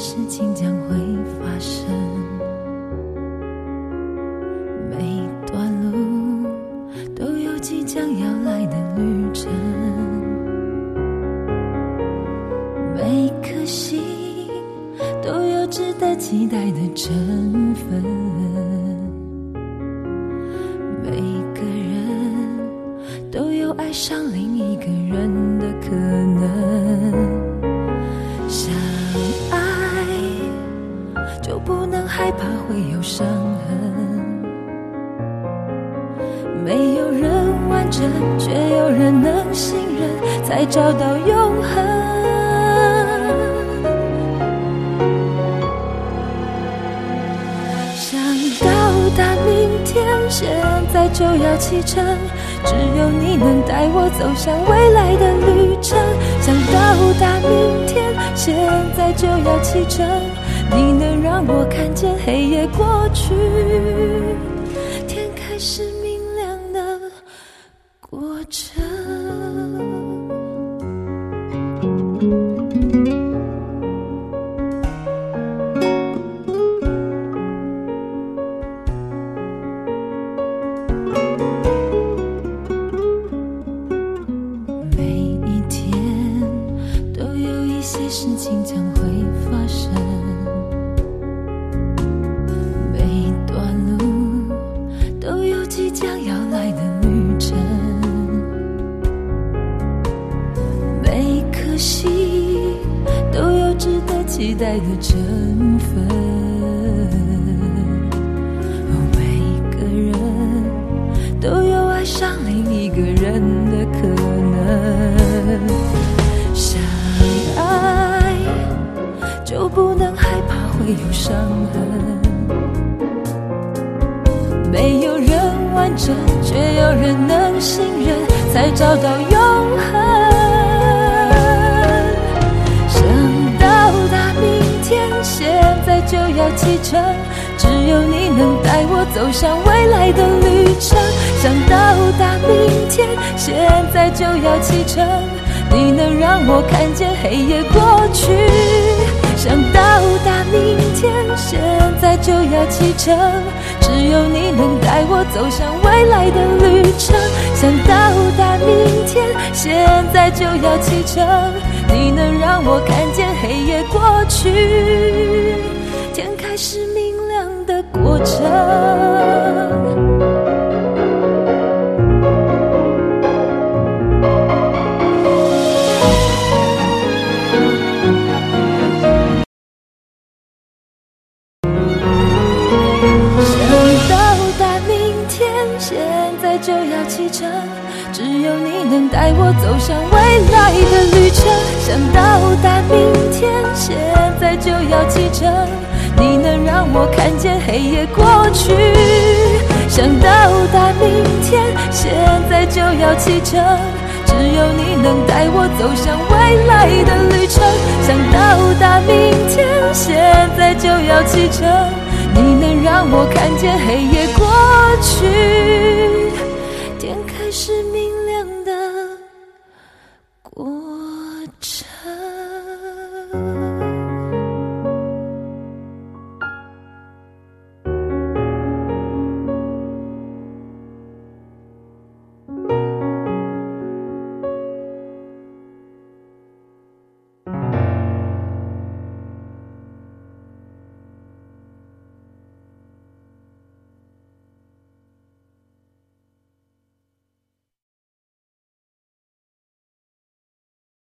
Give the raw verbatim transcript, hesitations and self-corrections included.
事情将会发生，每段路都有即将要来的旅程，每颗心都有值得期待的成分，每个人都有爱上另一个人的可能。相爱就不能害怕会有伤痕，没有人完整，却有人能信任，才找到永恒。想到达明天，现在就要启程，只有你能带我走向未来的旅程。想到达明天，现在就要启程，你能让我看见黑夜过去，天开始明亮的过程。事情将会发生，每段路都有即将要来的旅程，每颗心都有值得期待的成分，每个人都有爱上另一个人的可能。相爱就不能害怕会有伤痕，没有人完整，却有人能信任，才找到永恒。想到达明天，现在就要启程，只有你能带我走向未来的旅程。想到达明天，现在就要启程，你能让我看见黑夜过去。想到达明天，现在就要启程，只有你能带我走向未来的旅程。想到达明天，现在就要启程，你能让我看见黑夜过去，天开始明亮的过程。现在就要启程，只有你能带我走向未来的旅程。想到达明天，现在就要启程，你能让我看见黑夜过去。想到达明天，现在就要启程，只有你能带我走向未来的旅程。想到达明天，现在就要启程，你能让我看见黑夜过去，天开始明亮的过程。